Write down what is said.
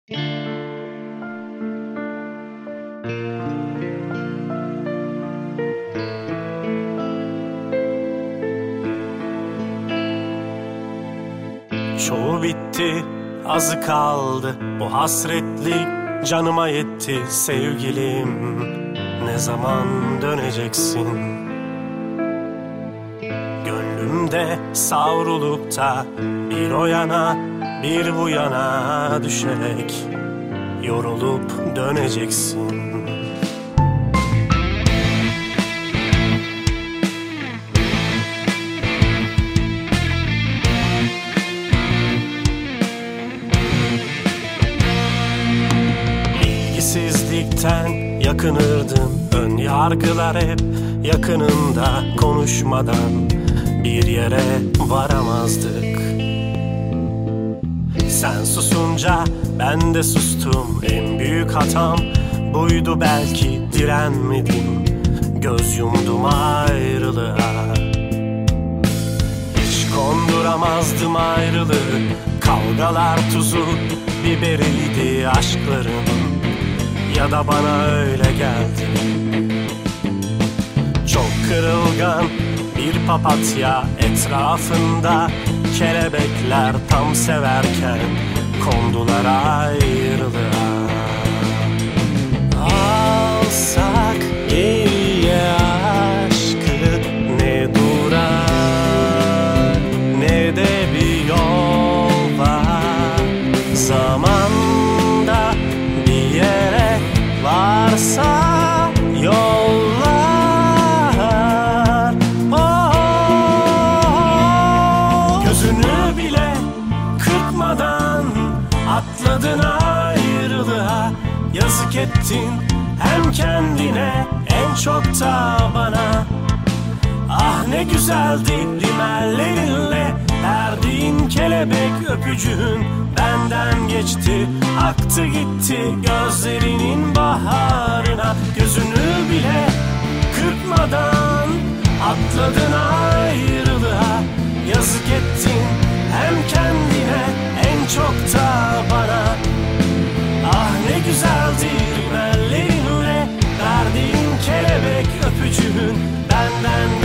Çoğu bitti, azı kaldı. Bu hasretlik canıma yetti sevgilim. Ne zaman döneceksin? Gönlümde savrulup da bir o yana bir bu yana düşerek yorulup döneceksin. İlgisizlikten yakınırdım, ön yargılar hep yakınında, konuşmadan bir yere varamazdık. Sen susunca ben de sustum, en büyük hatam buydu belki, direnmedim, göz yumdum ayrılığa. Hiç konduramazdım ayrılığı, kavgalar tuzu biberiydi aşkların, ya da bana öyle geldi. Çok kırılgan bir papatya etrafında kelebekler tam severken kondular ayrılığa. Alsak geriye aşkı, ne durar ne de bir yol var. Zamanda bir yere varsa yollar, gözünü bile kırpmadan atladın ayrılığa. Yazık ettin hem kendine en çok da bana. Ah ne güzeldi rimellerinle verdiğin kelebek öpücüğün, benden geçti aktı gitti gözlerinin baharına. Gözünü bile kırpmadan atladın ayrılığa. Yazık ettin hem kendine en çok da bana. Ah ne güzeldi rimellerinle verdiğin kelebek öpücüğün, benden